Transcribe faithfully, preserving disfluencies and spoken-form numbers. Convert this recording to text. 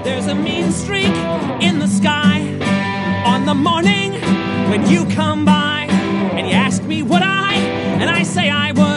There's a mean streak in the sky on the morning when you come by and you ask me would I, and I say I would.